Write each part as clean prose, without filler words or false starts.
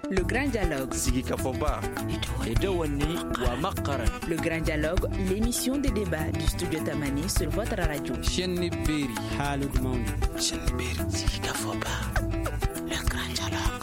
Le grand dialogue. Sigi Kafoba. Edouani wa Makaran. Le grand dialogue, l'émission des débats du studio Tamani sur votre radio. Chenni Beri. Halud Mauni. Chenni Beri. Sigi Kafoba. Le grand dialogue.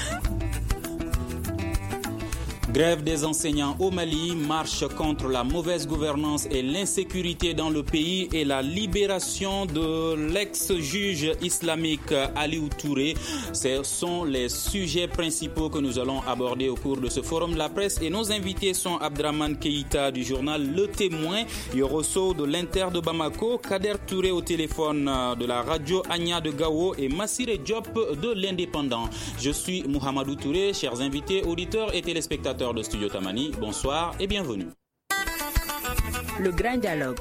Grève des enseignants au Mali, marche contre la mauvaise gouvernance et l'insécurité dans le pays et la libération de l'ex-juge islamique Aliou Touré. Ce sont les sujets principaux que nous allons aborder au cours de ce forum de la presse et nos invités sont Abdraman Keïta du journal Le Témoin, Yoroso de l'Inter de Bamako, Kader Touré au téléphone de la radio Anya de Gao et Massire Diop de l'Indépendant. Je suis Mohamedou Touré, chers invités, auditeurs et téléspectateurs de Studio Tamani, bonsoir et bienvenue. Le grand dialogue.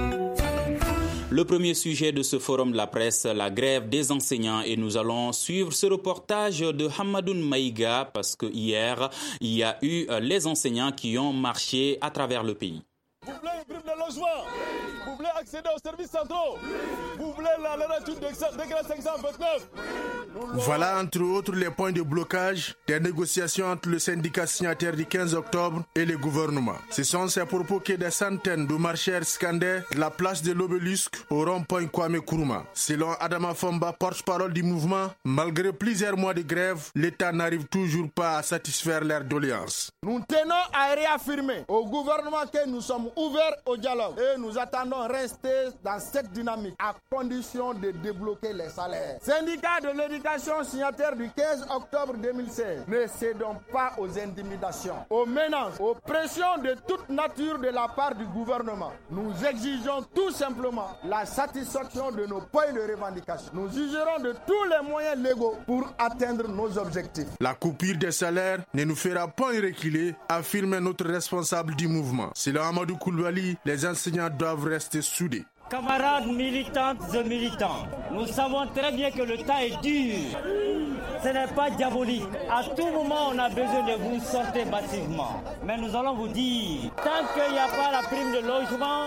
Le premier sujet de ce forum de la presse, la grève des enseignants, et nous allons suivre ce reportage de Hamadoun Maïga parce que hier, il y a eu les enseignants qui ont marché à travers le pays. Vous voulez une prime de logement, vous voulez accéder aux services centraux, vous voulez la retour de décret 529. Voilà entre autres les points de blocage des négociations entre le syndicat signataire du 15 octobre et le gouvernement. Ce sont ces propos que des centaines de marcheurs scandaient la place de l'Obélisque au rond-point Kwame Nkrumah. Selon Adama Fomba, porte-parole du mouvement, malgré plusieurs mois de grève, l'État n'arrive toujours pas à satisfaire leurs doléances. Nous tenons à réaffirmer au gouvernement que nous sommes ouverts au dialogue et nous attendons rester dans cette dynamique à condition de débloquer les salaires. Syndicat de l'éducation signataire du 15 octobre 2016, ne cédons pas aux intimidations, aux menaces, aux pressions de toute nature de la part du gouvernement. Nous exigeons tout simplement la satisfaction de nos points de revendication. Nous userons de tous les moyens légaux pour atteindre nos objectifs. La coupure des salaires ne nous fera pas reculer, affirme notre responsable du mouvement. Selon Amadou Koulibaly, les enseignants doivent rester soudés. Camarades militantes et militants, nous savons très bien que le temps est dur. Ce n'est pas diabolique. À tout moment, on a besoin de vous sortir massivement. Mais nous allons vous dire, tant qu'il n'y a pas la prime de logement,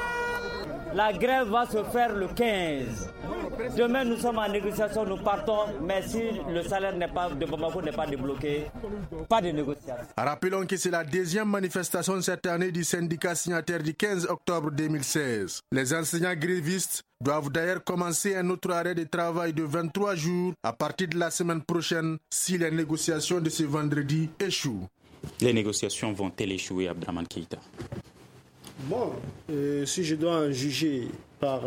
la grève va se faire le 15. Demain, nous sommes en négociation, nous partons, mais si le salaire de Bamako n'est pas débloqué, pas de négociation. Rappelons que c'est la deuxième manifestation cette année du syndicat signataire du 15 octobre 2016. Les enseignants grévistes doivent d'ailleurs commencer un autre arrêt de travail de 23 jours à partir de la semaine prochaine si les négociations de ce vendredi échouent. Les négociations vont-elles échouer, Abdraman Keïta? Bon, si je dois en juger par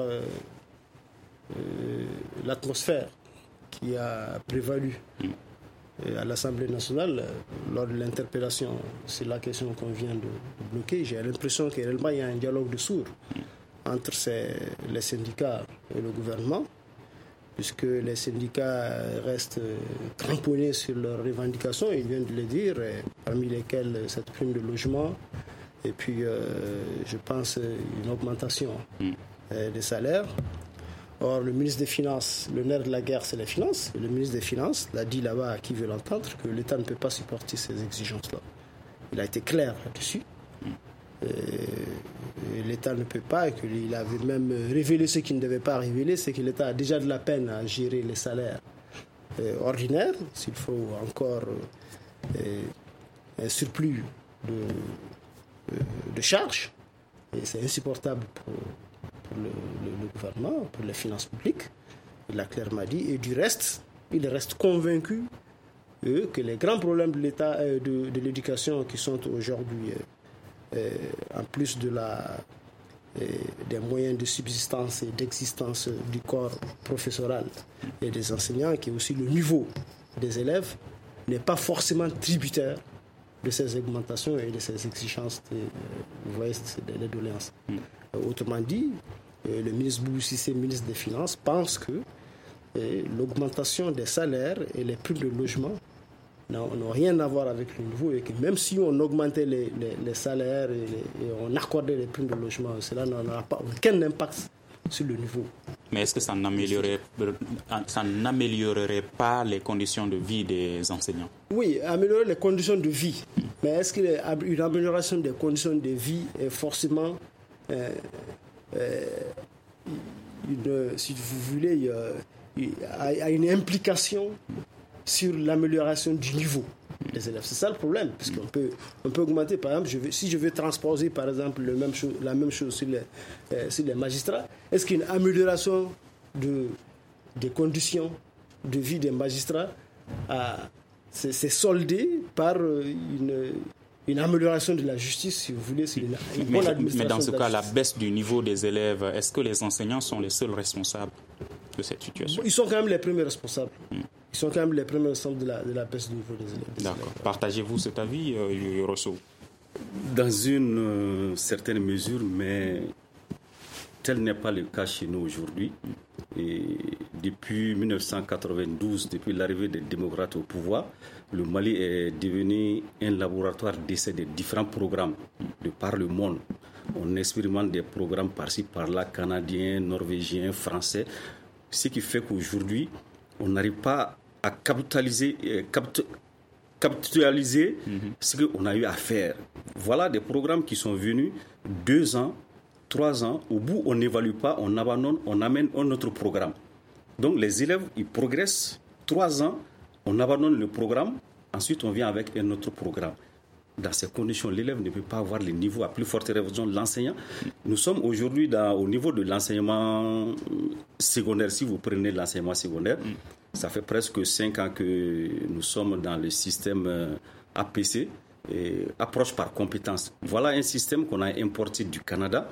l'atmosphère qui a prévalu à l'Assemblée nationale lors de l'interpellation, c'est la question qu'on vient de bloquer. J'ai l'impression qu'il y a un dialogue de sourds entre les syndicats et le gouvernement, puisque les syndicats restent cramponnés sur leurs revendications, ils viennent de le dire, parmi lesquelles cette prime de logement, et puis je pense une augmentation des salaires. Or, le ministre des Finances, le nerf de la guerre, c'est les finances. Et le ministre des Finances l'a dit là-bas à qui veut l'entendre que l'État ne peut pas supporter ces exigences-là. Il a été clair là-dessus. Et l'État ne peut pas, et qu'il avait même révélé ce qu'il ne devait pas révéler, c'est que l'État a déjà de la peine à gérer les salaires ordinaires, s'il faut encore un surplus de charges. Et c'est insupportable pour le gouvernement, pour les finances publiques. Il l'a clairement dit. Et du reste, il reste convaincu que les grands problèmes de l'État, de l'éducation qui sont aujourd'hui, en plus des moyens de subsistance et d'existence du corps professoral et des enseignants, qui est aussi le niveau des élèves, n'est pas forcément tributaire de ces augmentations et de ces exigences, vous voyez, des doléances. Autrement dit, le ministre Boubou Cissé, ministre des Finances, pense que l'augmentation des salaires et les primes de logement n'ont rien à voir avec le niveau, et que même si on augmentait les salaires et on accordait les primes de logement, cela n'aura pas aucun impact sur le niveau. Mais est-ce que ça n'améliorerait pas les conditions de vie des enseignants? Oui, améliorer les conditions de vie. Mais est-ce qu'une amélioration des conditions de vie est forcément si vous voulez, a une implication sur l'amélioration du niveau? les élèves. C'est ça le problème, puisqu'on peut augmenter. Par exemple, si je veux transposer, par exemple, la même chose sur les magistrats, est-ce qu'une amélioration des conditions de vie des magistrats c'est soldé par une amélioration de la justice, si vous voulez, c'est une bonne administration. Mais dans ce cas, la baisse du niveau des élèves, est-ce que les enseignants sont les seuls responsables de cette situation? Ils sont quand même les premiers responsables. Ils sont quand même les premiers responsables de la baisse du niveau des élèves. D'accord. Partagez-vous cet avis, Rosso? Dans une certaine mesure, mais tel n'est pas le cas chez nous aujourd'hui. Et depuis 1992, depuis l'arrivée des démocrates au pouvoir, le Mali est devenu un laboratoire d'essai de différents programmes de par le monde. On expérimente des programmes par-ci, par-là, canadiens, norvégiens, français. Ce qui fait qu'aujourd'hui, on n'arrive pas à capitaliser ce qu'on a eu à faire. Voilà des programmes qui sont venus 2 ans, 3 ans. Au bout, on n'évalue pas, on abandonne, on amène un autre programme. Donc les élèves, ils progressent 3 ans, on abandonne le programme, ensuite on vient avec un autre programme. Dans ces conditions, l'élève ne peut pas avoir le niveau, à plus forte raison de l'enseignant. Nous sommes aujourd'hui au niveau de l'enseignement secondaire. Si vous prenez l'enseignement secondaire, ça fait presque 5 ans que nous sommes dans le système APC, approche par compétence. Voilà un système qu'on a importé du Canada.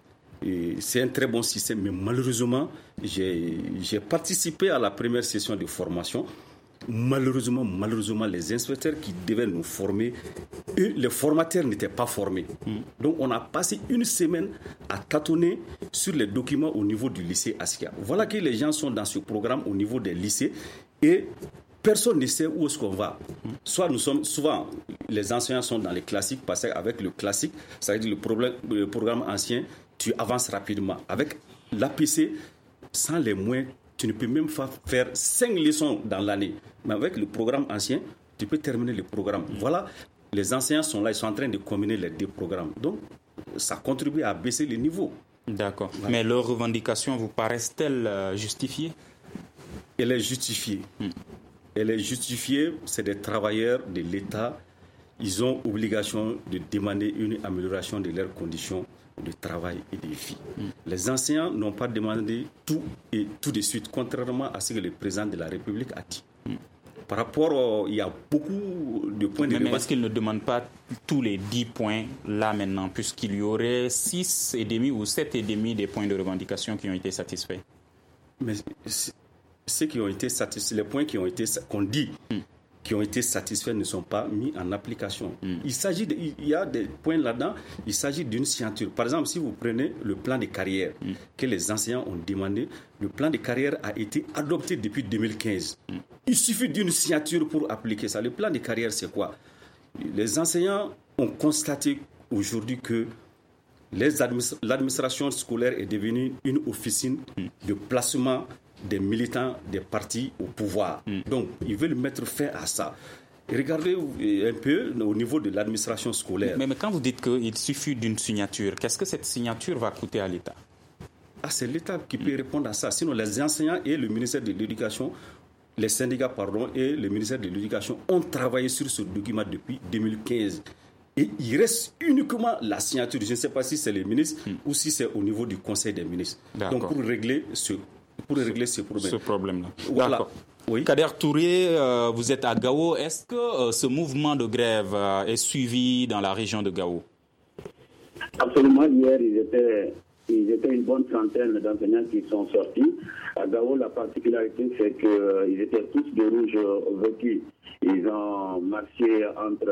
Et c'est un très bon système, mais malheureusement, j'ai participé à la première session de formation. Malheureusement, les inspecteurs qui devaient nous former, les formateurs n'étaient pas formés. Donc, on a passé 1 semaine à tâtonner sur les documents au niveau du lycée Askia. Voilà que les gens sont dans ce programme au niveau des lycées et personne ne sait où est-ce qu'on va. Souvent, les enseignants sont dans les classiques, parce qu'avec le classique, ça veut dire le programme ancien, tu avances rapidement. Avec l'APC, sans les moyens, tu ne peux même pas faire 5 leçons dans l'année. Mais avec le programme ancien, tu peux terminer le programme. Voilà, les enseignants sont là, ils sont en train de combiner les 2 programmes. Donc, ça contribue à baisser le niveau. D'accord. Voilà. Mais leurs revendications vous paraissent-elles justifiées? Elle est justifiée. Elle est justifiée, c'est des travailleurs de l'État. Ils ont obligation de demander une amélioration de leurs conditions de travail et de vie. Les enseignants n'ont pas demandé tout et tout de suite, contrairement à ce que le président de la République a dit. Par rapport, il y a beaucoup de points de revendication. Mais est-ce qu'il ne demande pas tous les 10 points là maintenant, puisqu'il y aurait 6,5 ou 7,5 des points de revendication qui ont été satisfaits? Mais ceux qui ont été satisfaits, les points qu'on dit qui ont été satisfaits ne sont pas mis en application. Il y a des points là-dedans, il s'agit d'une signature. Par exemple, si vous prenez le plan de carrière que les enseignants ont demandé, le plan de carrière a été adopté depuis 2015. Il suffit d'une signature pour appliquer ça. Le plan de carrière, c'est quoi? Les enseignants ont constaté aujourd'hui que l'administration scolaire est devenue une officine de placement des militants des partis au pouvoir. Donc, ils veulent mettre fin à ça. Regardez un peu au niveau de l'administration scolaire. Mais quand vous dites qu'il suffit d'une signature, qu'est-ce que cette signature va coûter à l'État? C'est l'État qui peut répondre à ça. Sinon, les enseignants et le ministère de l'Éducation, les syndicats, et le ministère de l'Éducation ont travaillé sur ce document depuis 2015. Et il reste uniquement la signature. Je ne sais pas si c'est les ministres ou si c'est au niveau du Conseil des ministres. D'accord. Donc, pour régler ce problème. Ce problème-là. Voilà. D'accord. Oui. Kader Touré, vous êtes à Gao. Est-ce que ce mouvement de grève est suivi dans la région de Gao? Absolument. Hier, ils étaient une bonne centaine d'enseignants qui sont sortis. À Gao, la particularité, c'est qu'ils étaient tous de rouge vêtus. Ils ont marché entre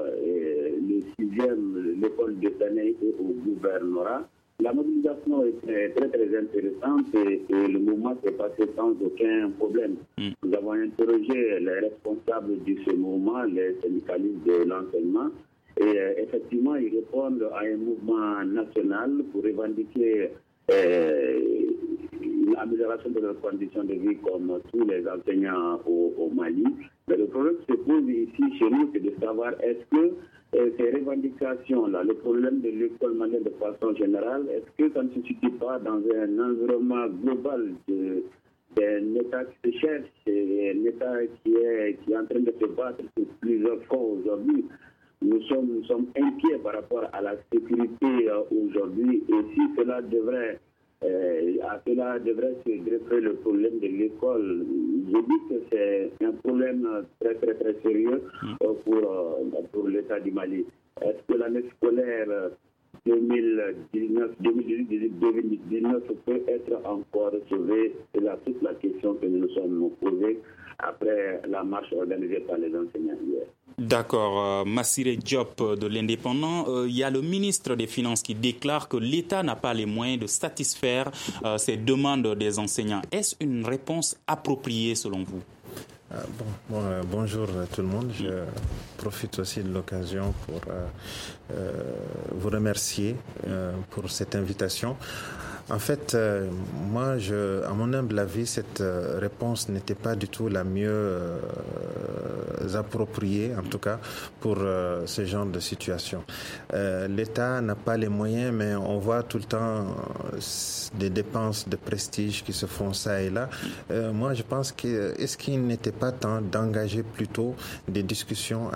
le 6e, l'école de Tané et au gouvernorat. La mobilisation était très, très intéressante et le mouvement s'est passé sans aucun problème. Nous avons interrogé les responsables de ce mouvement, les syndicalistes de l'enseignement, et effectivement, ils répondent à un mouvement national pour revendiquer l'amélioration de leurs conditions de vie comme tous les enseignants au Mali. Mais le problème se pose ici chez nous, c'est de savoir est-ce que ces revendications-là, le problème de l'école malienne de façon générale, est-ce que ça ne se situe pas dans un environnement global un État qui se cherche, c'est un État qui est en train de se battre sur plusieurs fronts aujourd'hui. Nous sommes inquiets par rapport à la sécurité aujourd'hui, et si cela devrait se greffer le problème de l'école. Je dis que c'est un problème très très très sérieux pour l'État du Mali. Est-ce que l'année scolaire 2018-2019 peut être encore sauvée? C'est là toute la question que nous nous sommes posée après la marche organisée par les enseignants hier. D'accord. Massiré Diop de l'Indépendant, il y a le ministre des Finances qui déclare que l'État n'a pas les moyens de satisfaire ces demandes des enseignants. Est-ce une réponse appropriée selon vous? Bonjour à tout le monde. Je profite aussi de l'occasion pour vous remercier pour cette invitation. En fait, moi, à mon humble avis, cette réponse n'était pas du tout la mieux appropriée, en tout cas, pour ce genre de situation. L'État n'a pas les moyens, mais on voit tout le temps des dépenses de prestige qui se font ça et là. Moi, je pense est-ce qu'il n'était pas temps d'engager plutôt des discussions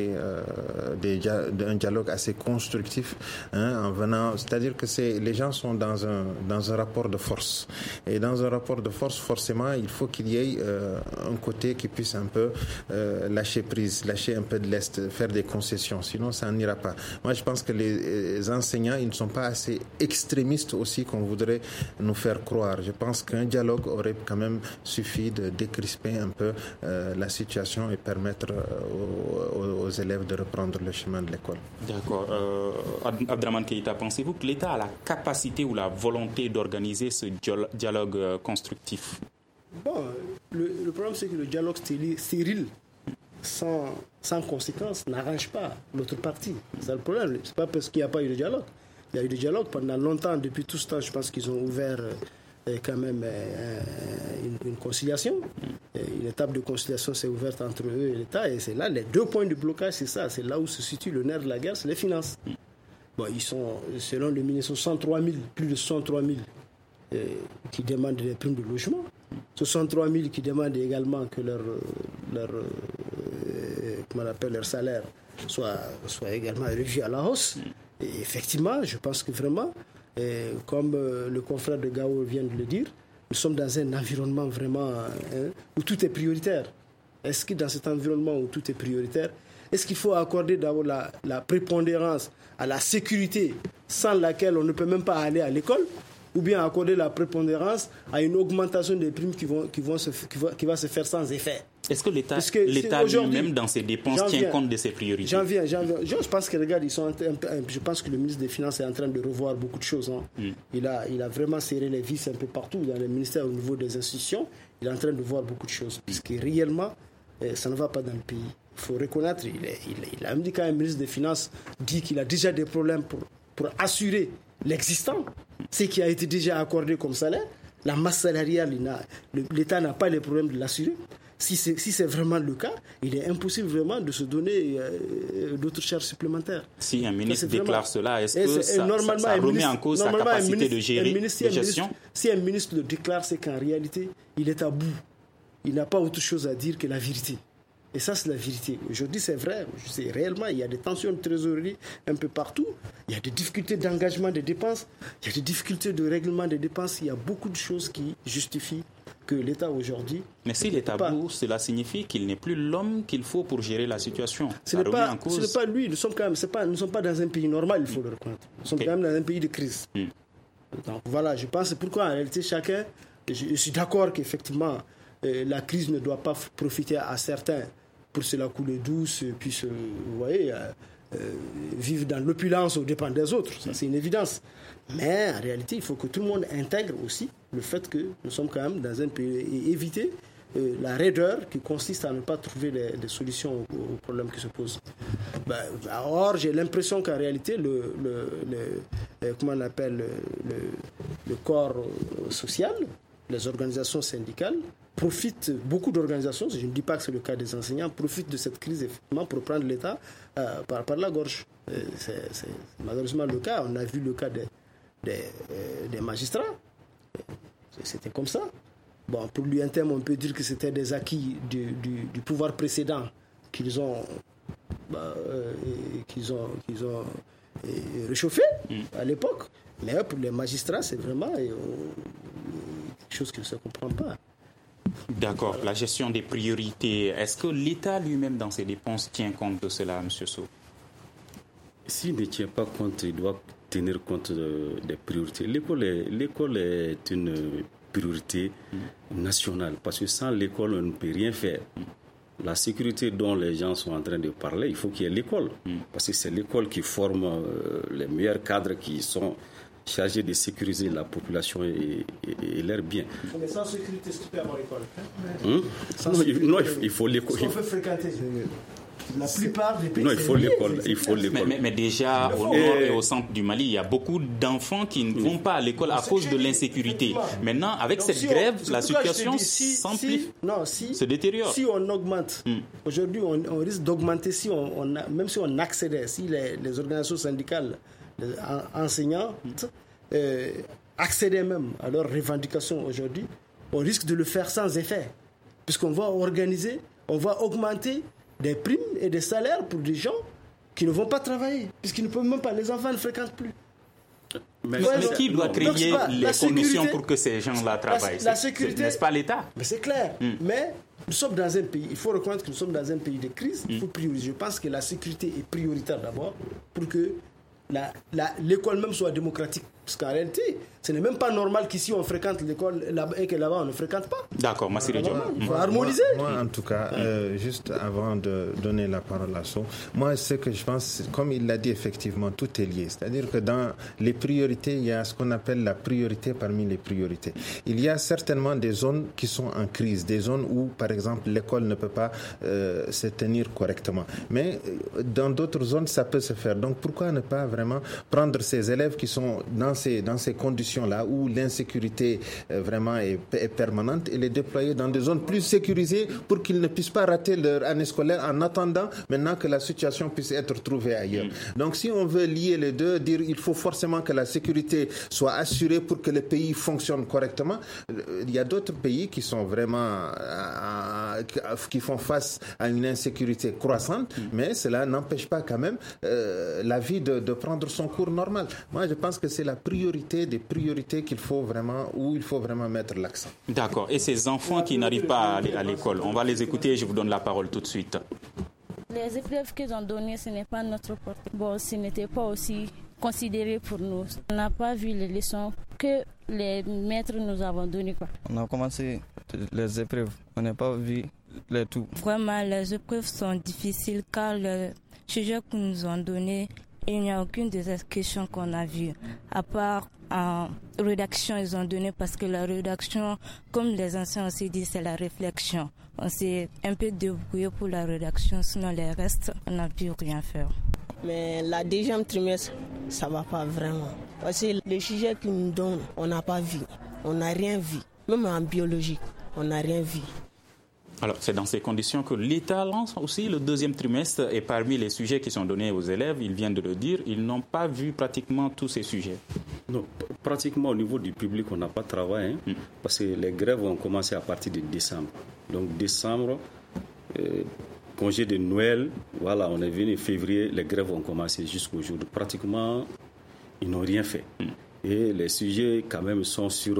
un dialogue assez constructif, en venant, c'est-à-dire que les gens sont dans un rapport de force. Et dans un rapport de force, forcément, il faut qu'il y ait un côté qui puisse un peu lâcher prise, lâcher un peu de lest, faire des concessions. Sinon, ça n'ira pas. Moi, je pense que les enseignants, ils ne sont pas assez extrémistes aussi qu'on voudrait nous faire croire. Je pense qu'un dialogue aurait quand même suffi de décrisper un peu la situation et permettre aux élèves de reprendre le chemin de l'école. D'accord. Abdraman Keïta, pensez-vous que l'État a la capacité ou la volonté d'organiser ce dialogue constructif? Bon, le problème, c'est que le dialogue stérile, sans conséquence, n'arrange pas l'autre partie. C'est le problème. C'est pas parce qu'il n'y a pas eu de dialogue. Il y a eu du dialogue pendant longtemps. Depuis tout ce temps, je pense qu'ils ont ouvert quand même une conciliation. Une étape de conciliation s'est ouverte entre eux et l'État. Et c'est là, les deux points de blocage, c'est ça. C'est là où se situe le nerf de la guerre, c'est les finances. Bon, ils sont, selon le ministre, 63 000, plus de 63 000 qui demandent des primes de logement. 63 000 qui demandent également que leur salaire soit également revu à la hausse. Et effectivement, je pense que vraiment, comme le confrère de Gao vient de le dire, nous sommes dans un environnement vraiment où tout est prioritaire. Est-ce que dans cet environnement où tout est prioritaire, est-ce qu'il faut accorder d'abord la prépondérance à la sécurité sans laquelle on ne peut même pas aller à l'école, ou bien accorder la prépondérance à une augmentation des primes qui va se faire sans effet? Est-ce que l'État lui-même, dans ses dépenses, tient compte de ses priorités? J'en viens. Je pense que, regarde, je pense que le ministre des Finances est en train de revoir beaucoup de choses. Il a vraiment serré les vis un peu partout dans les ministères, au niveau des institutions. Il est en train de voir beaucoup de choses. Parce que réellement, ça ne va pas dans le pays. Il faut reconnaître, il a même dit quand un ministre des Finances dit qu'il a déjà des problèmes pour assurer l'existant, ce qui a été déjà accordé comme salaire. La masse salariale, l'État n'a pas les problèmes de l'assurer. Si c'est vraiment le cas, il est impossible vraiment de se donner d'autres charges supplémentaires. Si un ministre déclare cela, est-ce que ça remet en cause sa capacité de gérer, de gestion? Si un ministre le déclare, c'est qu'en réalité, il est à bout. Il n'a pas autre chose à dire que la vérité. Et ça, c'est la vérité. Aujourd'hui, c'est vrai. Réellement, il y a des tensions de trésorerie un peu partout. Il y a des difficultés d'engagement des dépenses. Il y a des difficultés de règlement des dépenses. Il y a beaucoup de choses qui justifient que l'État aujourd'hui... Mais si l'État bout, cela signifie qu'il n'est plus l'homme qu'il faut pour gérer la situation. Ce n'est pas lui. Nous ne sommes pas dans un pays normal, il faut le reconnaître. Nous sommes quand même dans un pays de crise. Donc voilà, je pense pourquoi en réalité chacun... Je suis d'accord qu'effectivement, la crise ne doit pas profiter à certains pour se la couler douce, puis vous voyez, vivre dans l'opulence aux dépens des autres. Ça, c'est une évidence. Mais en réalité, il faut que tout le monde intègre aussi le fait que nous sommes quand même dans un pays et éviter la raideur qui consiste à ne pas trouver des solutions aux problèmes qui se posent. Or, j'ai l'impression qu'en réalité, comment on appelle, le corps social, les organisations syndicales, beaucoup d'organisations, je ne dis pas que c'est le cas des enseignants, profitent de cette crise effectivement pour prendre l'État par la gorge. C'est malheureusement le cas. On a vu le cas des magistrats. C'était comme ça. Bon, pour l'UNTM, on peut dire que c'était des acquis du pouvoir précédent qu'ils ont réchauffé à l'époque. Mais pour les magistrats, c'est vraiment quelque chose qui ne se comprend pas. D'accord. La gestion des priorités, est-ce que l'État lui-même, dans ses dépenses, tient compte de cela, M. Sow? S'il ne tient pas compte, il doit tenir compte des priorités. L'école est une priorité nationale, parce que sans l'école, on ne peut rien faire. La sécurité dont les gens sont en train de parler, il faut qu'il y ait l'école, parce que c'est l'école qui forme les meilleurs cadres qui sont chargés de sécuriser la population et leurs biens. Mais sans sécurité, est-ce que tu peux avoir l'école? Non, il faut l'école. On peut fréquenter. La plupart des pays. Non, il faut l'école. Mais déjà, au nord et au centre du Mali, il y a beaucoup d'enfants qui ne vont pas à l'école à cause de l'insécurité. Maintenant, avec cette grève, la situation s'amplifie, se détériore. Si on augmente, aujourd'hui, on risque d'augmenter, même si on accédait, si les organisations syndicales, les enseignants, accédaient même à leurs revendications aujourd'hui, on risque de le faire sans effet. Puisqu'on va organiser, on va augmenter des primes et des salaires pour des gens qui ne vont pas travailler, puisqu'ils ne peuvent même pas, les enfants ne fréquentent plus. Mais qui doit créer les conditions pour que ces gens-là travaillent? La sécurité, n'est-ce pas l'État? Mais c'est clair. Mais nous sommes dans un pays, il faut reconnaître que nous sommes dans un pays de crise, il faut prioriser. Je pense que la sécurité est prioritaire d'abord pour que l'école même soit démocratique. Parce qu'en réalité, ce n'est même pas normal qu'ici on fréquente l'école et que là-bas on ne fréquente pas. D'accord, Massiré Diop. Il faut harmoniser. Moi, en tout cas, juste avant de donner la parole à Sow, moi, ce que je pense, comme il l'a dit, effectivement, tout est lié. C'est-à-dire que dans les priorités, il y a ce qu'on appelle la priorité parmi les priorités. Il y a certainement des zones qui sont en crise, des zones où, par exemple, l'école ne peut pas se tenir correctement. Mais dans d'autres zones, ça peut se faire. Donc, pourquoi ne pas vraiment prendre ces élèves qui sont dans ces conditions-là où l'insécurité vraiment est permanente et les déployer dans des zones plus sécurisées pour qu'ils ne puissent pas rater leur année scolaire en attendant maintenant que la situation puisse être trouvée ailleurs. Donc si on veut lier les deux, dire il faut forcément que la sécurité soit assurée pour que le pays fonctionne correctement, il y a d'autres pays qui sont vraiment qui font face à une insécurité croissante, mais cela n'empêche pas quand même la vie de prendre son cours normal. Moi je pense que c'est la priorité des priorités où il faut vraiment mettre l'accent. D'accord. Et ces enfants qui n'arrivent pas à aller à l'école, on va les écouter et je vous donne la parole tout de suite. Les épreuves qu'ils ont données, ce n'est pas notre portée. Bon, ce n'était pas aussi considéré pour nous. On n'a pas vu les leçons que les maîtres nous avons données. On a commencé les épreuves, on n'a pas vu les tout. Vraiment, les épreuves sont difficiles car les sujets que nous ont donnés, il n'y a aucune des questions qu'on a vues. À part en rédaction, ils ont donné parce que la rédaction, comme les anciens aussi disent, c'est la réflexion. On s'est un peu débrouillé pour la rédaction, sinon les restes, on n'a pu rien faire. Mais la deuxième trimestre, ça ne va pas vraiment. Parce que les sujets qu'ils nous donnent, on n'a pas vu. On n'a rien vu. Même en biologie, on n'a rien vu. Alors, c'est dans ces conditions que l'État lance aussi le deuxième trimestre et parmi les sujets qui sont donnés aux élèves, ils viennent de le dire, ils n'ont pas vu pratiquement tous ces sujets. Non, pratiquement au niveau du public, on n'a pas travaillé parce que les grèves ont commencé à partir de décembre. Donc, décembre, congé de Noël, voilà, on est venu février, les grèves ont commencé jusqu'aujourd'hui. Pratiquement, ils n'ont rien fait. Et les sujets, quand même, sont sur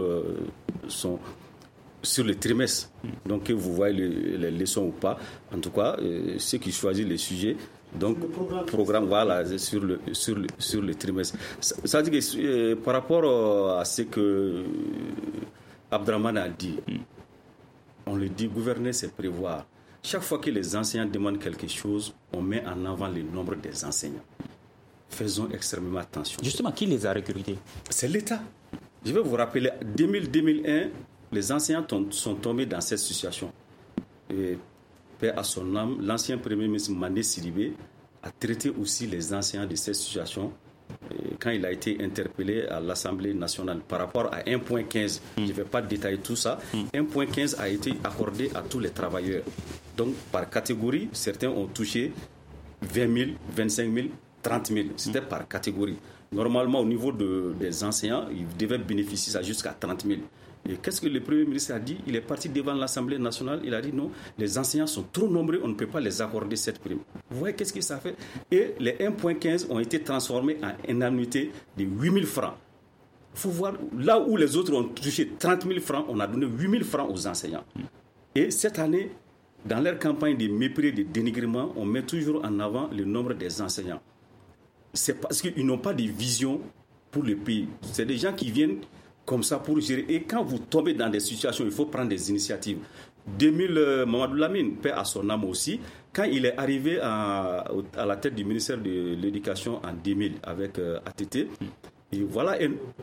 le trimestre. Donc, que vous voyez les leçons ou pas, en tout cas, ceux qui choisissent les sujets, donc, programme voilà, sur le trimestre. Ça veut dire que par rapport à ce que Abdraman a dit, on le dit, gouverner, c'est prévoir. Chaque fois que les enseignants demandent quelque chose, on met en avant le nombre des enseignants. Faisons extrêmement attention. Justement, qui les a recrutés? C'est l'État. Je vais vous rappeler, 2000-2001, les enseignants sont tombés dans cette situation. Et, paix à son âme, l'ancien Premier ministre Mandé Sidibé a traité aussi les enseignants de cette situation quand il a été interpellé à l'Assemblée nationale par rapport à 1.15. Je ne vais pas détailler tout ça. 1.15 a été accordé à tous les travailleurs. Donc, par catégorie, certains ont touché 20 000, 25 000, 30 000. C'était par catégorie. Normalement, au niveau des enseignants, ils devaient bénéficier ça jusqu'à 30 000. Et qu'est-ce que le Premier ministre a dit? Il est parti devant l'Assemblée nationale, il a dit non, les enseignants sont trop nombreux, on ne peut pas les accorder cette prime. Vous voyez qu'est-ce que ça fait? Et les 1,15 ont été transformés en une annuité de 8 000 francs. Il faut voir, là où les autres ont touché 30 000 francs, on a donné 8 000 francs aux enseignants. Et cette année, dans leur campagne de mépris et de dénigrement, on met toujours en avant le nombre des enseignants. C'est parce qu'ils n'ont pas de vision pour le pays. C'est des gens qui viennent comme ça pour gérer. Et quand vous tombez dans des situations, il faut prendre des initiatives. Mamadou Lamine, paix à son âme aussi, quand il est arrivé à la tête du ministère de l'Éducation en 2000 avec ATT, et voilà,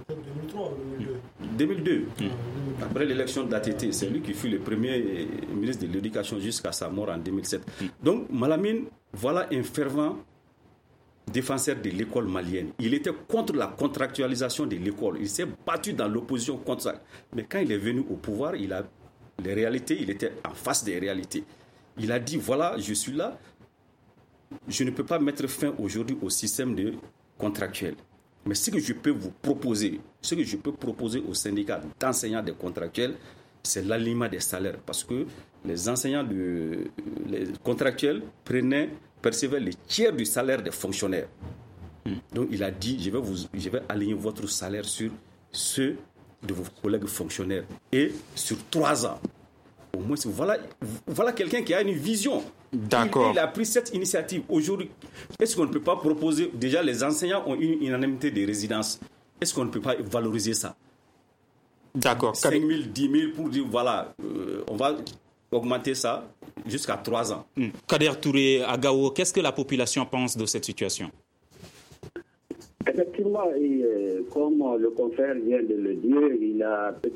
2002. Après l'élection d'ATT, c'est lui qui fut le premier ministre de l'Éducation jusqu'à sa mort en 2007. Donc, Malamine, voilà un fervent défenseur de l'école malienne. Il était contre la contractualisation de l'école. Il s'est battu dans l'opposition contre ça. Mais quand il est venu au pouvoir, il était en face des réalités. Il a dit, voilà, je suis là, je ne peux pas mettre fin aujourd'hui au système de contractuel. Mais ce que je peux vous proposer, ce que je peux proposer aux syndicats d'enseignants des contractuels, c'est l'alignement des salaires. Parce que les enseignants les contractuels percevaient le tiers du salaire des fonctionnaires. Donc il a dit, je vais aligner votre salaire sur ceux de vos collègues fonctionnaires. Et sur 3 ans. Au moins, voilà quelqu'un qui a une vision. D'accord. Il a pris cette initiative. Aujourd'hui, est-ce qu'on ne peut pas proposer... Déjà, les enseignants ont une unanimité de résidence. Est-ce qu'on ne peut pas valoriser ça? D'accord. 5 000, 10 000 pour dire, voilà, on va augmenter ça jusqu'à 3 ans. Kader Touré, à Gao, qu'est-ce que la population pense de cette situation? Effectivement, comme le confrère vient de le dire, il y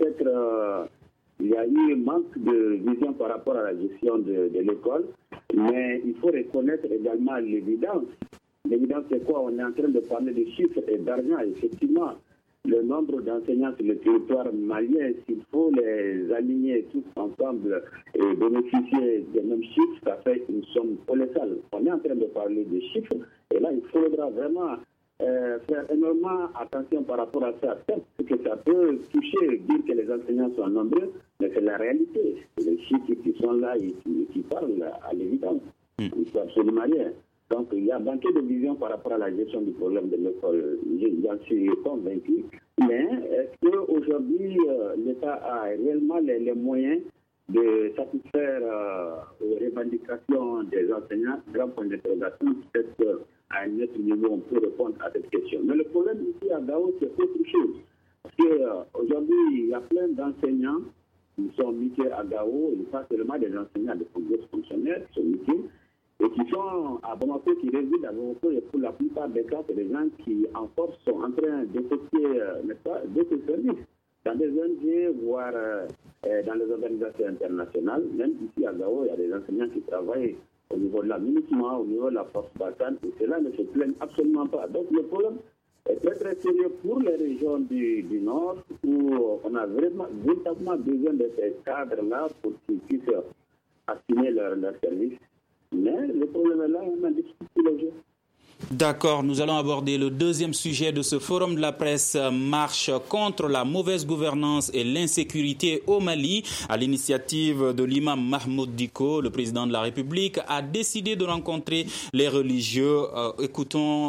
a eu un manque de vision par rapport à la gestion de l'école, mais il faut reconnaître également l'évidence. L'évidence, c'est quoi? On est en train de parler de chiffres et d'argent. Effectivement, le nombre d'enseignants sur le territoire malien, s'il faut les aligner tous ensemble et bénéficier des mêmes chiffres, ça fait une somme colossale. On est en train de parler de chiffres, et là, il faudra vraiment faire énormément attention par rapport à ça. Parce que ça peut toucher, dire que les enseignants sont nombreux, mais c'est la réalité. C'est les chiffres qui sont là et qui parlent à l'évidence. Il faut absolument rien. Donc, il y a manqué de vision par rapport à la gestion du problème de l'école. J'en suis convaincu. Mais est-ce qu'aujourd'hui, l'État a réellement les moyens de satisfaire aux revendications des enseignants? Grand point d'interrogation. Peut-être qu'à un autre niveau, on peut répondre à cette question. Mais le problème ici à Gao, c'est autre chose. Parce qu'aujourd'hui, il y a plein d'enseignants qui sont mutés à Gao, et pas seulement des enseignants, des fonctionnaires qui sont mutés, et qui sont à Bamako, qui résident à Bamako, et pour la plupart des cas, c'est des gens qui, en force, sont en train d'effectuer d'autres services dans des ONG, voire dans les organisations internationales. Même ici à Gao, il y a des enseignants qui travaillent au niveau de la MINUSMA, au niveau de la force Barkhane, et cela ne se plaignent absolument pas. Donc le problème est très très sérieux pour les régions du Nord, où on a véritablement besoin de ces cadres-là pour qu'ils puissent assumer leur service. Mais le problème est là, on a discuté le jeu. D'accord, nous allons aborder le deuxième sujet de ce forum de la presse, marche contre la mauvaise gouvernance et l'insécurité au Mali. À l'initiative de l'imam Mahmoud Dicko, le président de la République a décidé de rencontrer les religieux. Écoutons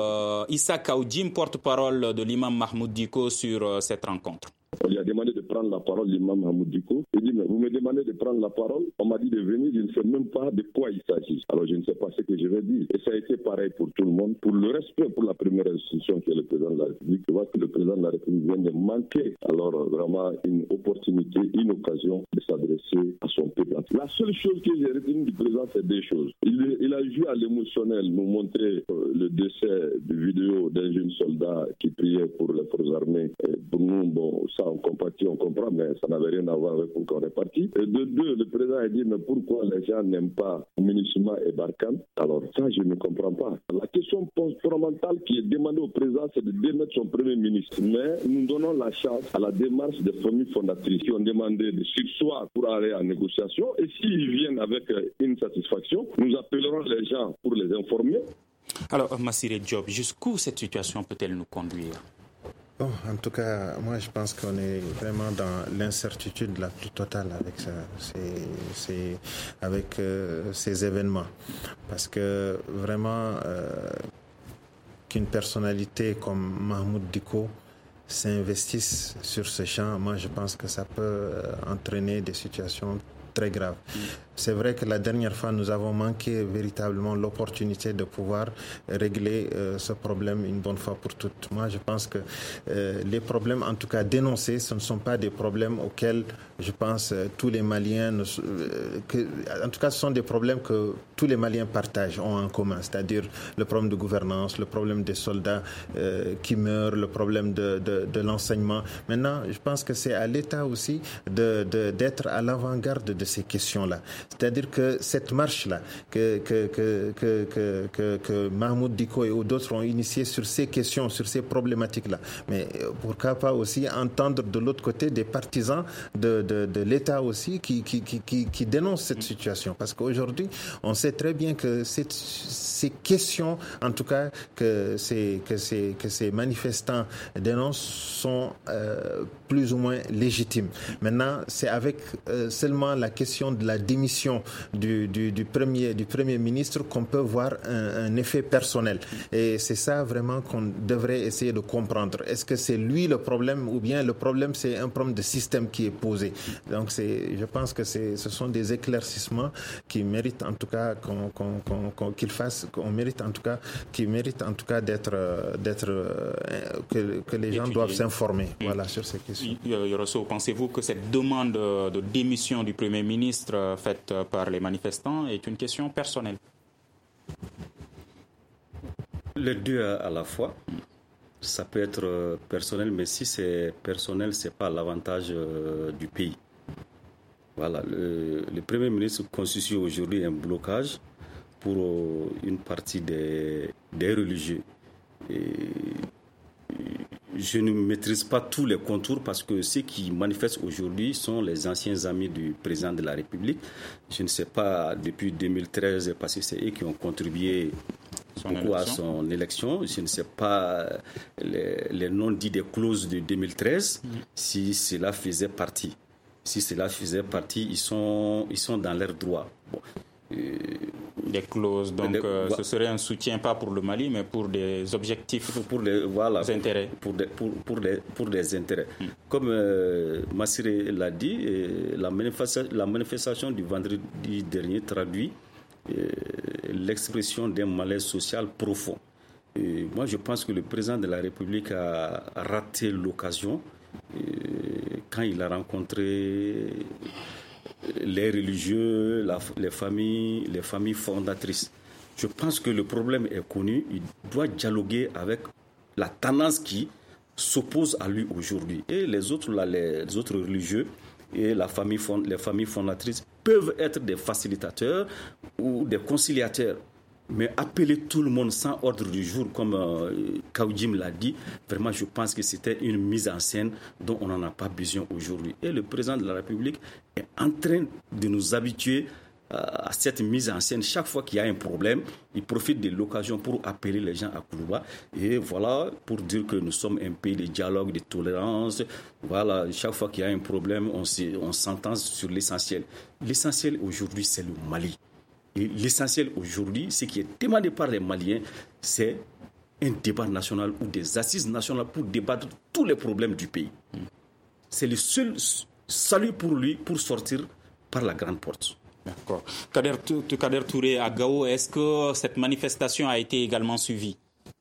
Issa Kaoudim, porte-parole de l'imam Mahmoud Dicko sur cette rencontre. Il a demandé de prendre la parole, l'imam Mahmoud Dicko. Il dit, mais vous me demandez de prendre la parole. On m'a dit de venir, je ne sais même pas de quoi il s'agit. Alors je ne sais pas ce que je vais dire. Et ça a été pareil pour tout le monde. Pour le respect pour la première institution qui est le président de la République, je vois que le président de la République vient de manquer alors vraiment une opportunité, une occasion de s'adresser à son peuple. La seule chose que j'ai retenue du président, c'est 2 choses. Il a joué à l'émotionnel, nous montrer le décès de vidéo d'un jeune soldat qui priait pour les forces armées. Pour nous, bon, ça on compatit, on comprend, mais ça n'avait rien à voir avec pourquoi on est parti. Et de 2, le président a dit, mais pourquoi les gens n'aiment pas MINUSMA et Barkhane? Alors ça, je ne comprends pas. La question fondamentale qui est demandée au président, c'est de démettre son premier ministre. Mais nous donnons la chance à la démarche des familles fondatrices qui ont demandé de surseoir pour aller en négociation. Et s'ils viennent avec une satisfaction, nous appellerons les gens pour les informer. Alors, Massiré Diop, jusqu'où cette situation peut-elle nous conduire? Bon, en tout cas, moi je pense qu'on est vraiment dans l'incertitude la plus totale avec ça, avec ces événements. Parce que vraiment, qu'une personnalité comme Mahmoud Dicko s'investisse sur ce champ, moi je pense que ça peut entraîner des situations très graves. C'est vrai que la dernière fois, nous avons manqué véritablement l'opportunité de pouvoir régler ce problème une bonne fois pour toutes. Moi, je pense que les problèmes, en tout cas dénoncés, ce ne sont pas des problèmes auxquels, je pense, tous les Maliens... en tout cas, ce sont des problèmes que tous les Maliens partagent, ont en commun. C'est-à-dire le problème de gouvernance, le problème des soldats qui meurent, le problème de l'enseignement. Maintenant, je pense que c'est à l'État aussi d'être à l'avant-garde de ces questions-là. C'est-à-dire que cette marche-là que Mahmoud Dicko et d'autres ont initiée sur ces questions, sur ces problématiques-là, mais pourquoi pas aussi entendre de l'autre côté des partisans de l'État aussi qui dénoncent cette situation. Parce qu'aujourd'hui, on sait très bien que ces questions, en tout cas, que ces manifestants dénoncent sont plus ou moins légitimes. Maintenant, c'est avec seulement la question de la démission du Premier ministre qu'on peut voir un effet personnel. Et c'est ça vraiment qu'on devrait essayer de comprendre. Est-ce que c'est lui le problème ou bien le problème c'est un problème de système qui est posé? Donc je pense que ce sont des éclaircissements qui méritent en tout cas qui méritent en tout cas que les gens doivent s'informer sur ces questions. Yorosso, pensez-vous que cette demande de démission du Premier ministre faite par les manifestants est une question personnelle? Les deux à la fois. Ça peut être personnel, mais si c'est personnel, ce n'est pas l'avantage du pays. Voilà, le Premier ministre constitue aujourd'hui un blocage pour une partie des religieux. Je ne maîtrise pas tous les contours parce que ceux qui manifestent aujourd'hui sont les anciens amis du président de la République. Je ne sais pas depuis 2013 parce que c'est eux qui ont contribué beaucoup à son élection. Je ne sais pas les noms dits des clauses de 2013 si cela faisait partie. Si cela faisait partie, ils sont dans leurs droits. Bon. Des clauses, donc ce serait un soutien pas pour le Mali, mais pour des objectifs, pour des intérêts. Pour des intérêts. Comme Massiré l'a dit, la manifestation du vendredi dernier traduit l'expression d'un malaise social profond. Et moi, je pense que le président de la République a raté l'occasion quand il a rencontré les religieux, les familles fondatrices. Je pense que le problème est connu. Il doit dialoguer avec la tendance qui s'oppose à lui aujourd'hui. Et les autres religieux et les familles fondatrices peuvent être des facilitateurs ou des conciliateurs. Mais appeler tout le monde sans ordre du jour, comme Kaoudim l'a dit, vraiment je pense que c'était une mise en scène dont on n'en a pas besoin aujourd'hui. Et le président de la République est en train de nous habituer à cette mise en scène. Chaque fois qu'il y a un problème, il profite de l'occasion pour appeler les gens à Koulouba. Et voilà, pour dire que nous sommes un pays de dialogue, de tolérance. Voilà, chaque fois qu'il y a un problème, on s'entend sur l'essentiel. L'essentiel aujourd'hui, c'est le Mali. Et l'essentiel aujourd'hui, ce qui est demandé par les Maliens, c'est un débat national ou des assises nationales pour débattre tous les problèmes du pays. C'est le seul salut pour lui pour sortir par la grande porte. D'accord. Kader Touré à Gao, est-ce que cette manifestation a été également suivie?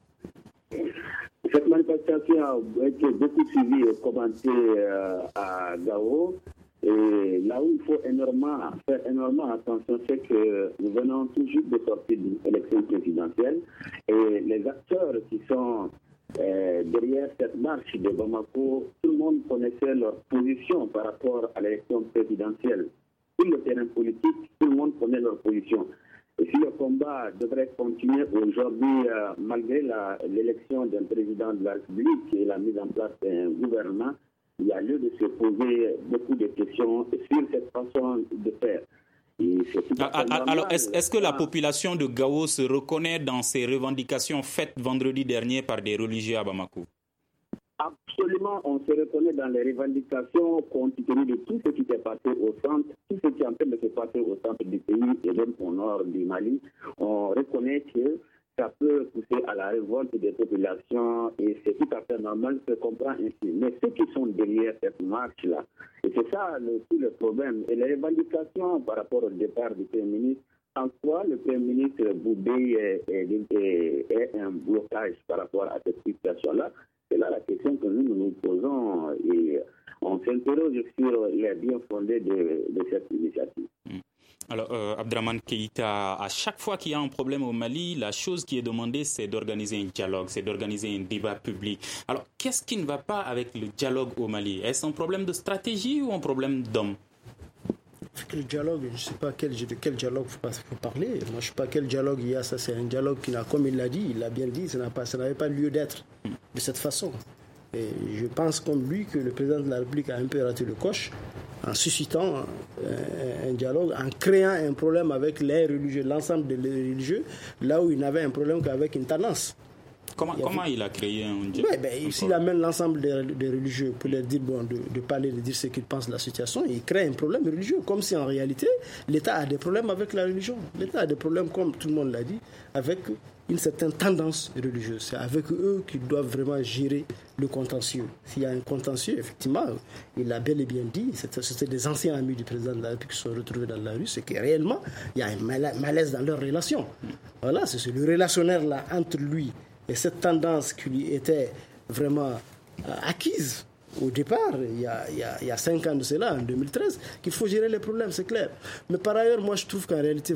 Cette manifestation a été beaucoup suivie et commentée à Gao. Et là où il faut faire énormément attention, c'est que nous venons tout juste de sortir d'une élection présidentielle et les acteurs qui sont derrière cette marche de Bamako, tout le monde connaissait leur position par rapport à l'élection présidentielle. Sur le terrain politique, tout le monde connaît leur position. Et si le combat devrait continuer aujourd'hui, malgré l'élection d'un président de la République et la mise en place d'un gouvernement, il y a lieu de se poser beaucoup de questions sur cette façon de faire. Alors, est-ce que la population de Gao se reconnaît dans ces revendications faites vendredi dernier par des religieux à Bamako? Absolument, on se reconnaît dans les revendications compte tenu de tout ce qui s'est passé au centre, tout ce qui est en train de se passer au centre du pays et même au nord du Mali. On reconnaît que ça peut pousser à la révolte des populations et c'est tout à fait normal, se comprend ainsi. Mais ceux qui sont derrière cette marche-là, et c'est ça tout le problème, et les revendications par rapport au départ du Premier ministre, en quoi le Premier ministre Boubé est un blocage par rapport à cette situation-là? C'est là la question que nous posons et on s'interroge sur les bien fondés de cette initiative. Alors, Abdraman Keïta, à chaque fois qu'il y a un problème au Mali, la chose qui est demandée, c'est d'organiser un dialogue, c'est d'organiser un débat public. Alors, qu'est-ce qui ne va pas avec le dialogue au Mali? Est-ce un problème de stratégie ou un problème d'homme? Le dialogue, je ne sais pas de quel dialogue il faut parler. Moi, je ne sais pas quel dialogue il y a. Ça, c'est un dialogue qui n'a, comme il l'a bien dit, ça n'avait pas lieu d'être de cette façon. Et je pense comme lui que le président de la République a un peu raté le coche en suscitant un dialogue, en créant un problème avec les religieux, l'ensemble des religieux, là où il n'avait un problème qu'avec une tendance. Comment il a créé un dialogue? S'il amène l'ensemble des religieux pour leur dire de parler, de dire ce qu'ils pensent de la situation, il crée un problème religieux, comme si en réalité l'État a des problèmes avec la religion. L'État a des problèmes, comme tout le monde l'a dit, avec une certaine tendance religieuse. C'est avec eux qu'ils doivent vraiment gérer le contentieux. S'il y a un contentieux, effectivement, il l'a bel et bien dit, c'était des anciens amis du président de la République qui se sont retrouvés dans la rue, c'est que réellement, il y a un malaise dans leur relation. Voilà, c'est le relationnaire là entre lui et cette tendance qui lui était vraiment acquise au départ, il y a 5 ans de cela, en 2013, qu'il faut gérer les problèmes, c'est clair. Mais par ailleurs, moi je trouve qu'en réalité,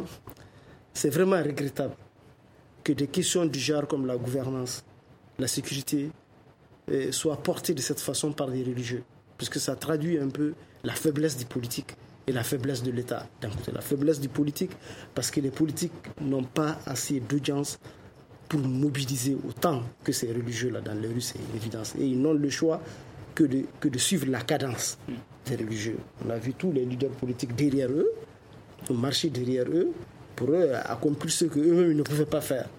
c'est vraiment regrettable que des questions du genre comme la gouvernance, la sécurité, soient portées de cette façon par des religieux. Puisque ça traduit un peu la faiblesse des politiques et la faiblesse de l'État. D'un côté, la faiblesse des politiques, parce que les politiques n'ont pas assez d'audience pour mobiliser autant que ces religieux-là dans les rues, c'est une évidence. Et ils n'ont le choix que de suivre la cadence des religieux. On a vu tous les leaders politiques derrière eux, marcher derrière eux, pour eux accomplir ce qu'eux-mêmes ne pouvaient pas faire.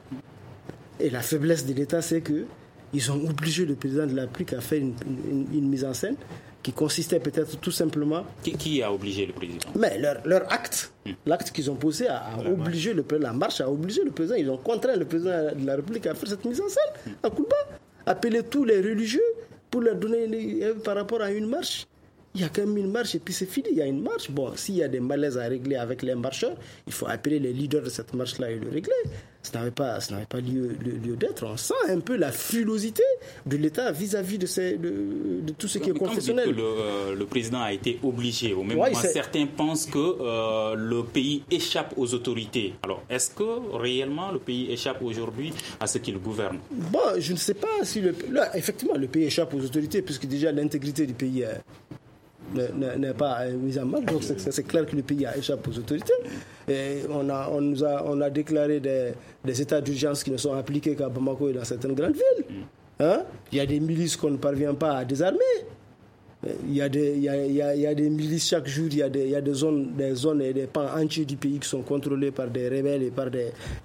Et la faiblesse de l'État, c'est qu'ils ont obligé le président de la République à faire une mise en scène qui consistait peut-être tout simplement... Qui a obligé le président? Mais leur acte, l'acte qu'ils ont posé a obligé la marche a obligé le président, ils ont contraint le président de la République à faire cette mise en scène, à Koulba, appeler tous les religieux pour leur donner par rapport à une marche. Il y a quand même une marche et puis c'est fini, il y a une marche. Bon, s'il y a des malaises à régler avec les marcheurs, il faut appeler les leaders de cette marche-là et le régler. Ça n'avait pas lieu d'être. On sent un peu la frilosité de l'État vis-à-vis de tout ce qui est confessionnel. Que le président a été obligé. Au même moment, certains pensent que le pays échappe aux autorités. Alors, est-ce que réellement le pays échappe aujourd'hui à ce qu'il gouverne? Bon, je ne sais pas si effectivement, le pays échappe aux autorités puisque déjà l'intégrité du pays n'est pas mise en marche, donc c'est clair que le pays échappe aux autorités. Et on a déclaré des états d'urgence qui ne sont appliqués qu'à Bamako et dans certaines grandes villes. Hein? Il y a des milices qu'on ne parvient pas à désarmer. Il y a des milices chaque jour, il y a des zones et des pans entiers du pays qui sont contrôlés par des rebelles et par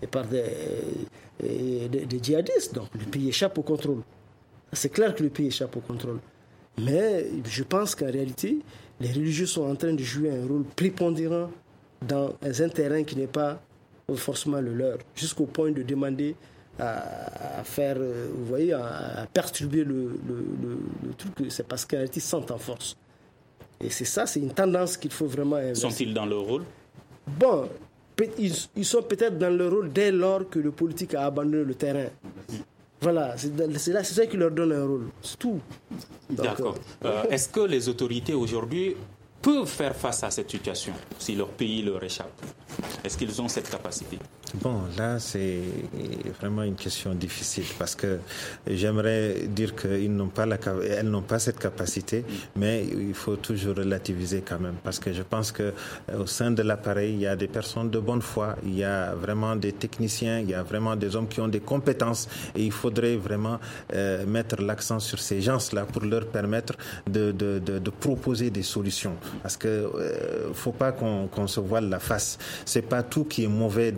des djihadistes. Donc le pays échappe au contrôle. C'est clair que le pays échappe au contrôle. Mais je pense qu'en réalité, les religieux sont en train de jouer un rôle prépondérant dans un terrain qui n'est pas forcément le leur, jusqu'au point de demander à faire, vous voyez, à perturber le truc. C'est parce qu'en réalité, ils sont en force. Et c'est une tendance qu'il faut vraiment inverser. Sont-ils dans leur rôle? Bon, ils sont peut-être dans leur rôle dès lors que le politique a abandonné le terrain. Voilà, c'est ça qui leur donne un rôle, c'est tout. D'accord. Est-ce que les autorités aujourd'hui peuvent faire face à cette situation si leur pays leur échappe? Est-ce qu'ils ont cette capacité? Bon, là, c'est vraiment une question difficile parce que j'aimerais dire qu'elles n'ont pas cette capacité, mais il faut toujours relativiser quand même parce que je pense qu'au sein de l'appareil, il y a des personnes de bonne foi, il y a vraiment des techniciens, il y a vraiment des hommes qui ont des compétences et il faudrait vraiment mettre l'accent sur ces gens-là pour leur permettre de proposer des solutions. Parce que faut pas qu'on se voile la face. C'est pas tout qui est mauvais dans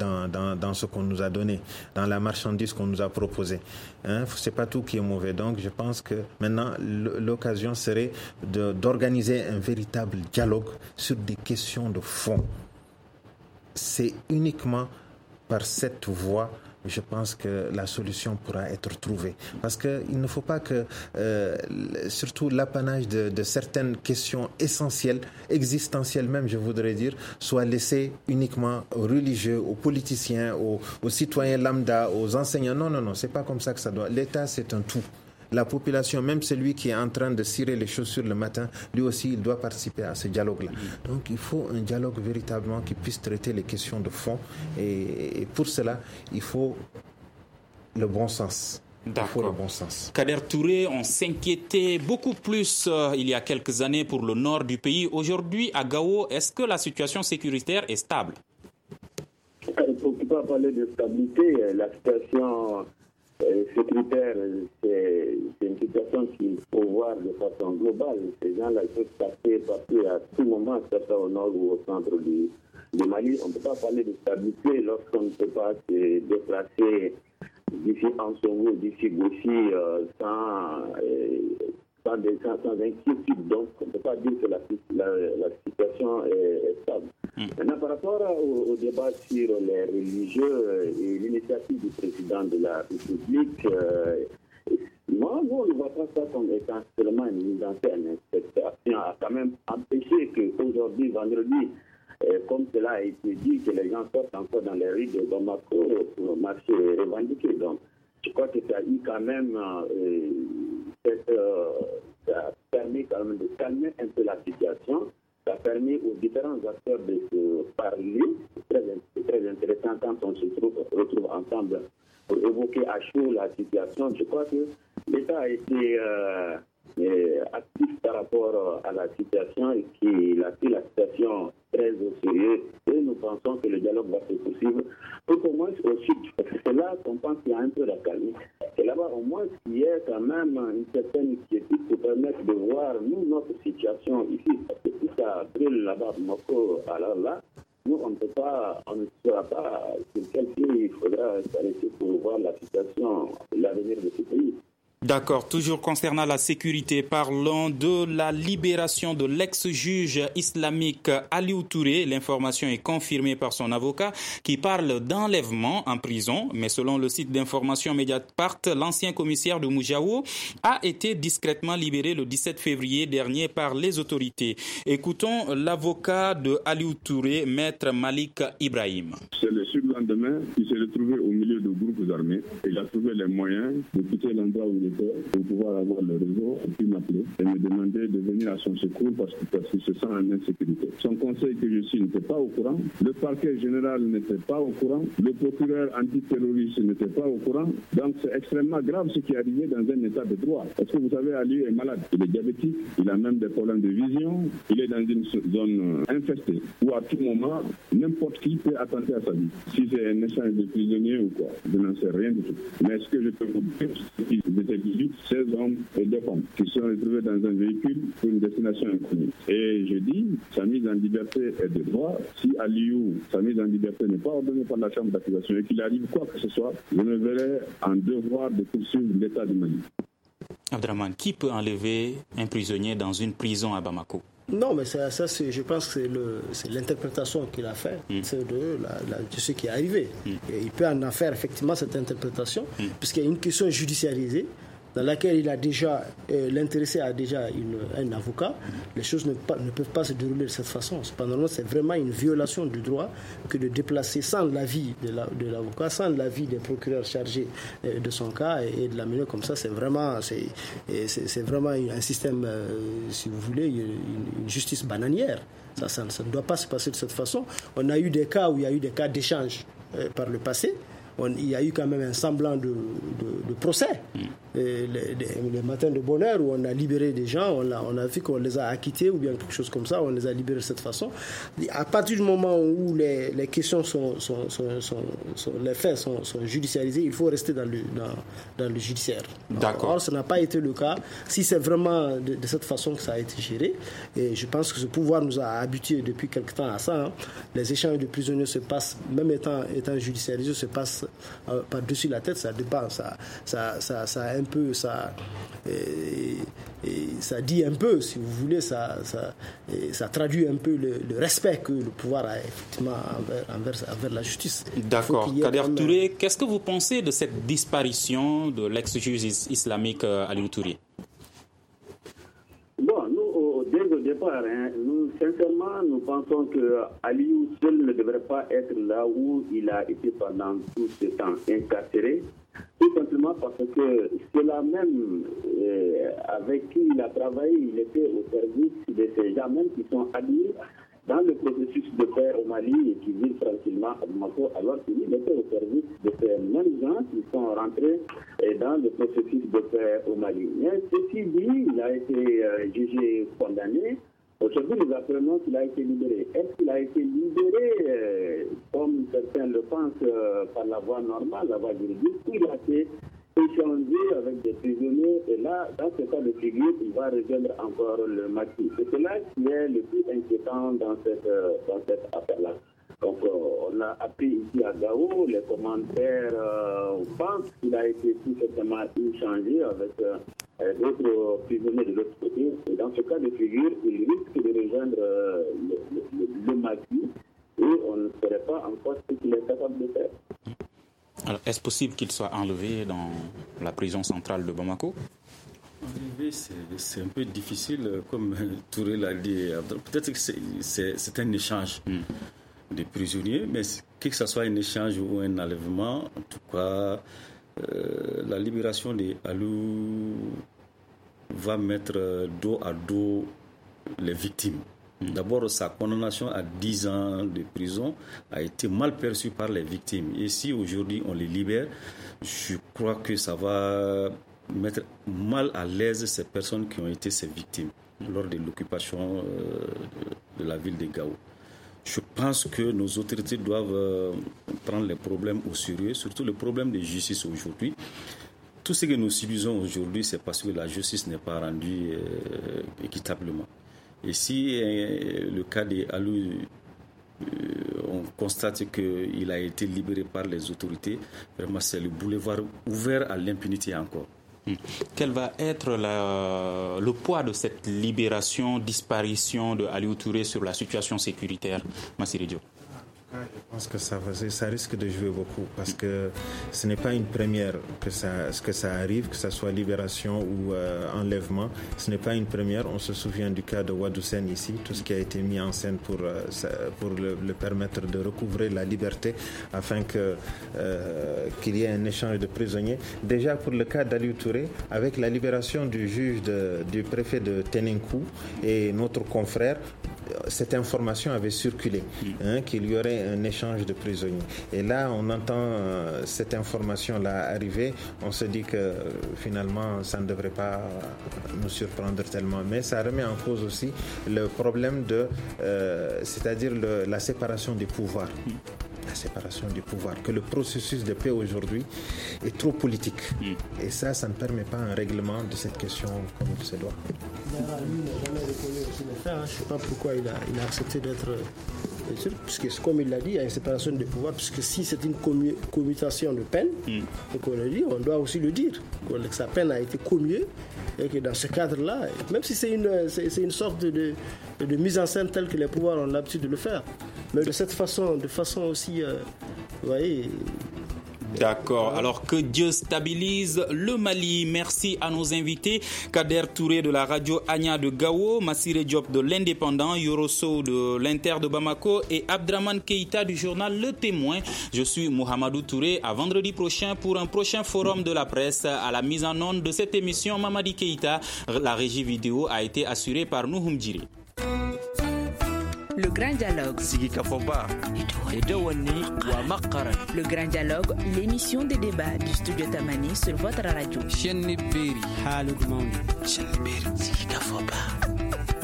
dans ce qu'on nous a donné, dans la marchandise qu'on nous a proposée. C'est pas tout qui est mauvais. Donc je pense que maintenant l'occasion serait d'organiser un véritable dialogue sur des questions de fond. C'est uniquement par cette voie, je pense que la solution pourra être trouvée. Parce qu'il ne faut pas que, surtout l'apanage de certaines questions essentielles, existentielles même, je voudrais dire, soit laissé uniquement aux religieux, aux politiciens, aux citoyens lambda, aux enseignants. Non, c'est pas comme ça que ça doit. L'État, c'est un tout. La population, même celui qui est en train de cirer les chaussures le matin, lui aussi, il doit participer à ce dialogue-là. Donc, il faut un dialogue véritablement qui puisse traiter les questions de fond. Et pour cela, il faut le bon sens. D'accord. Kader Touré, on s'inquiétait beaucoup plus il y a quelques années pour le nord du pays. Aujourd'hui, à Gao, est-ce que la situation sécuritaire est stable? Il ne faut pas parler de stabilité. La situation sécuritaire, c'est une situation qu'il faut voir de façon globale. Ces gens-là peuvent passer à tout moment, que ce soit au nord ou au centre du Mali. On ne peut pas parler de stabilité lorsqu'on ne peut pas se déplacer d'ici Ansongo, d'ici Gossi, sans inquiétude. Donc, on ne peut pas dire que la situation est stable. Maintenant, par rapport au débat sur les religieux et l'initiative du président de la République, nous, on ne voit pas ça comme étant seulement une mise en scène. Cette action a quand même empêché qu'aujourd'hui, vendredi, comme cela a été dit, que les gens sortent encore dans les rues de Bamako pour marcher et revendiquer. Donc, je crois que ça a eu quand même ça permet quand même de calmer un peu la situation. Ça permet aux différents acteurs de se parler. C'est très intéressant quand on se retrouve ensemble pour évoquer à chaud la situation. Je crois que l'État a été actif par rapport à la situation et qu'il a pris la situation très au sérieux. Et nous pensons que le dialogue va se poursuivre. Pour qu'au moins au sud, parce que c'est là qu'on pense qu'il y a un peu la calme. C'est là-bas au moins qu'il y ait quand même une certaine initiative pour permettre de voir, nous, notre situation ici. Parce que si ça brûle là-bas, alors là, nous, on ne saura pas sur quel pied il faudra s'arrêter pour voir la situation, l'avenir de ce pays. D'accord. Toujours concernant la sécurité, parlons de la libération de l'ex-juge islamique Aliou Touré. L'information est confirmée par son avocat qui parle d'enlèvement en prison. Mais selon le site d'information Mediapart, l'ancien commissaire de Moujao a été discrètement libéré le 17 février dernier par les autorités. Écoutons l'avocat de Aliou Touré, maître Malik Ibrahim. C'est le surlendemain qu'il s'est retrouvé au milieu de groupes armés. Il a trouvé les moyens de quitter l'endroit où il était pour pouvoir avoir le réseau, et puis m'appeler et me demander de venir à son secours parce qu'il se sent en insécurité. Son conseil que je suis n'était pas au courant, le parquet général n'était pas au courant, le procureur antiterroriste n'était pas au courant. Donc c'est extrêmement grave ce qui est arrivé dans un état de droit. Parce que vous savez, Ali est malade, il est diabétique, il a même des problèmes de vision, il est dans une zone infestée où à tout moment, n'importe qui peut attenter à sa vie. Si c'est un échange de prisonniers ou quoi, je n'en sais rien du tout. Mais ce que je peux vous dire, c'est qu'ils étaient 16 hommes et 2 femmes qui sont retrouvés dans un véhicule pour une destination inconnue. Et je dis, sa mise en liberté est de droit. Si Aliou, sa mise en liberté n'est pas ordonnée par la chambre d'accusation et qu'il arrive quoi que ce soit, je me verrai en devoir de poursuivre l'État du Mali. Abdraman, qui peut enlever un prisonnier dans une prison à Bamako? Non, mais ça je pense que c'est l'interprétation qu'il a faite de ce qui est arrivé. Et il peut en faire effectivement cette interprétation, puisqu'il y a une question judiciarisée dans laquelle l'intéressé a déjà un avocat. Les choses ne peuvent pas se dérouler de cette façon. Cependant, c'est vraiment une violation du droit que de déplacer sans l'avis de l'avocat, sans l'avis des procureurs chargés de son cas et de la mener comme ça. C'est vraiment un système, si vous voulez, une justice bananière. Ça ne doit pas se passer de cette façon. On a eu des cas où il y a eu des cas d'échange par le passé. Il y a eu quand même un semblant de procès les matins de bonheur où on a libéré des gens, on a vu qu'on les a acquittés ou bien quelque chose comme ça, on les a libérés de cette façon. À partir du moment où les questions les faits sont judiciarisés, il faut rester dans le judiciaire. D'accord. Or, ça n'a pas été le cas. Si c'est vraiment de cette façon que ça a été géré, et je pense que ce pouvoir nous a habitués depuis quelque temps à ça. Les échanges de prisonniers se passent, même étant judiciarisés, se passent par-dessus la tête. Ça dépend. Ça un peu, ça dit un peu, si vous voulez, ça traduit un peu le respect que le pouvoir a effectivement envers la justice. D'accord. Kader Touré, qu'est-ce que vous pensez de cette disparition de l'ex-juge islamique Aliou Touré? Bon, nous, dès le départ, nous, sincèrement, nous pensons que Aliou seul ne devrait pas être là où il a été pendant tout ce temps incarcéré. Tout simplement parce que ceux-là même avec qui il a travaillé, il était au service de ces gens même qui sont admis dans le processus de paix au Mali et qui vivent tranquillement à Bamako, alors qu'il était au service de ces mêmes gens qui sont rentrés dans le processus de paix au Mali. Mais ceci dit, il a été jugé condamné. Aujourd'hui, nous apprenons qu'il a été libéré. Est-ce qu'il a été libéré, comme certains le pensent, par la voie normale, la voie juridique, ou il a été échangé avec des prisonniers, et là, dans ce cas de figure, il va rejoindre encore le maquis. C'est cela qui est le plus inquiétant dans cette affaire-là. Donc, on a appris ici à Gao, les commentaires pensent qu'il a été tout simplement échangé avec d'autres prisonniers de l'autre côté. Et dans ce cas de figure, il risque de rejoindre le maquis et on ne saurait pas encore ce qu'il est capable de faire. Alors, est-ce possible qu'il soit enlevé dans la prison centrale de Bamako? Enlevé, c'est un peu difficile, comme Touré l'a dit. Peut-être que c'est un échange de prisonniers, mais que ce soit un échange ou un enlèvement, en tout cas, la libération d'Aliou va mettre dos à dos les victimes. D'abord, sa condamnation à 10 ans de prison a été mal perçue par les victimes. Et si aujourd'hui on les libère, je crois que ça va mettre mal à l'aise ces personnes qui ont été ces victimes lors de l'occupation de la ville de Gao. Je pense que nos autorités doivent prendre les problèmes au sérieux, surtout le problème de justice aujourd'hui. Tout ce que nous subissons aujourd'hui, c'est parce que la justice n'est pas rendue équitablement. Et si le cas d'Aliou, on constate qu'il a été libéré par les autorités, vraiment c'est le boulevard ouvert à l'impunité encore. Quel va être le poids de cette libération, disparition de Aliou Touré sur la situation sécuritaire, Massiré Diop? Je pense que ça risque de jouer beaucoup parce que ce n'est pas une première que ça arrive, que ce soit libération ou enlèvement. Ce n'est pas une première. On se souvient du cas de Wadoussen ici, tout ce qui a été mis en scène pour le permettre de recouvrer la liberté afin qu'il y ait un échange de prisonniers. Déjà pour le cas d'Aliou Touré, avec la libération du préfet de Téninkou et notre confrère, cette information avait circulé, qu'il y aurait un échange de prisonniers. Et là, on entend cette information-là arriver. On se dit que finalement, ça ne devrait pas nous surprendre tellement. Mais ça remet en cause aussi le problème c'est-à-dire la séparation des pouvoirs. La séparation du pouvoir, que le processus de paix aujourd'hui est trop politique. Et ça ne permet pas un règlement de cette question comme il se doit. Lui n'a jamais reconnu aussi les faits. Je ne sais pas pourquoi il a accepté d'être... Puisque, comme il l'a dit, il y a une séparation des pouvoirs, puisque si c'est une commutation de peine, et qu'on le dit, on doit aussi le dire, que sa peine a été commuée, et que dans ce cadre-là, même si c'est une sorte de mise en scène telle que les pouvoirs ont l'habitude de le faire, mais de façon aussi, vous voyez... D'accord. Alors que Dieu stabilise le Mali. Merci à nos invités. Kader Touré de la radio Anya de Gao, Massiré Diop de l'Indépendant, Yoroso de l'Inter de Bamako et Abdraman Keïta du journal Le Témoin. Je suis Mohamedou Touré. À vendredi prochain pour un prochain forum de la presse. À la mise en onde de cette émission, Mamadi Keïta. La régie vidéo a été assurée par Nouhoum Djiri. Le Grand Dialogue. Le Grand Dialogue, l'émission des débats du studio Tamani sur votre radio.